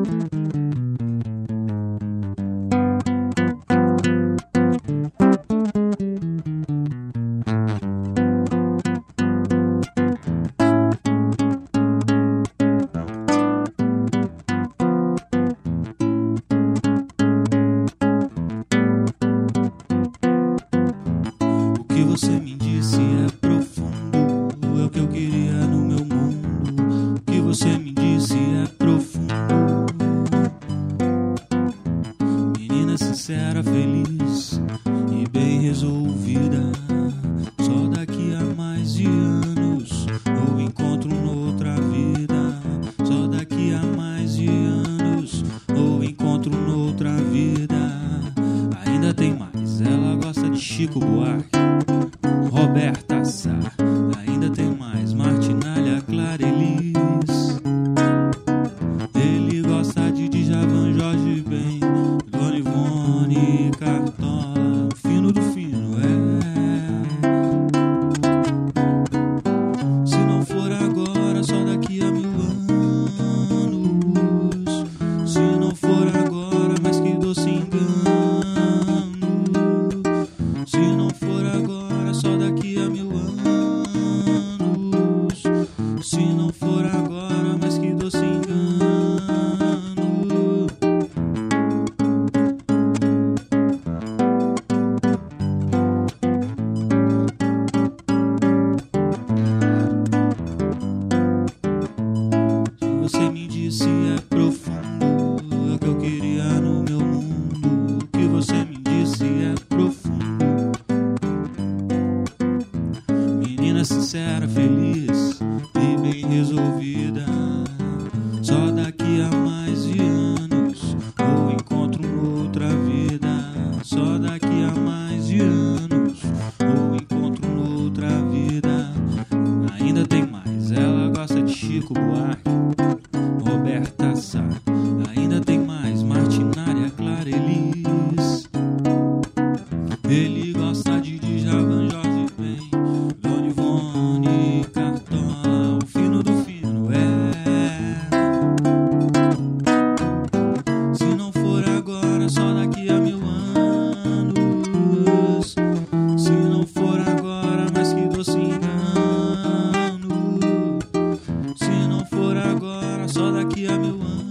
O que você me disse é profundo, é o que eu queria no meu mundo. O que você me disse é profundo. Menina sincera, feliz e bem resolvida. Só daqui a mais de anos eu encontro noutra vida. Só daqui a mais de anos eu encontro noutra vida. Ainda tem mais, ela gosta de Chico Buarque, Roberta Sá. Ainda tem mais, Martinalha, Clara Elis. Ele gosta de Djavan, Jorge Ben, Dona Ivone, Cartola, o fino do fino, Se não for agora, só daqui a 1000 anos. Se não for agora, mas que doce engano. Se não for agora, só daqui a 1000 anos. Se não for agora, mas que doce engano. O que você me disse é profundo, é o que eu queria no meu mundo. O que você me disse é profundo. Menina sincera, feliz e bem resolvida. Só daqui a mais de anos eu encontro noutra vida. Só daqui a mais de anos eu encontro noutra vida. Ainda tem mais, ela gosta de Chico Buarque, Roberta Sá. Ainda tem mais, Martinalha, Clara Elis. Ele gosta de Djavan, Jorge Ben, Dona Ivone, Cartola, o fino do fino, Se não for agora, só daqui a 1000 anos. Se não for agora, mas que doce engano. Se não for agora, só daqui a 1000 anos.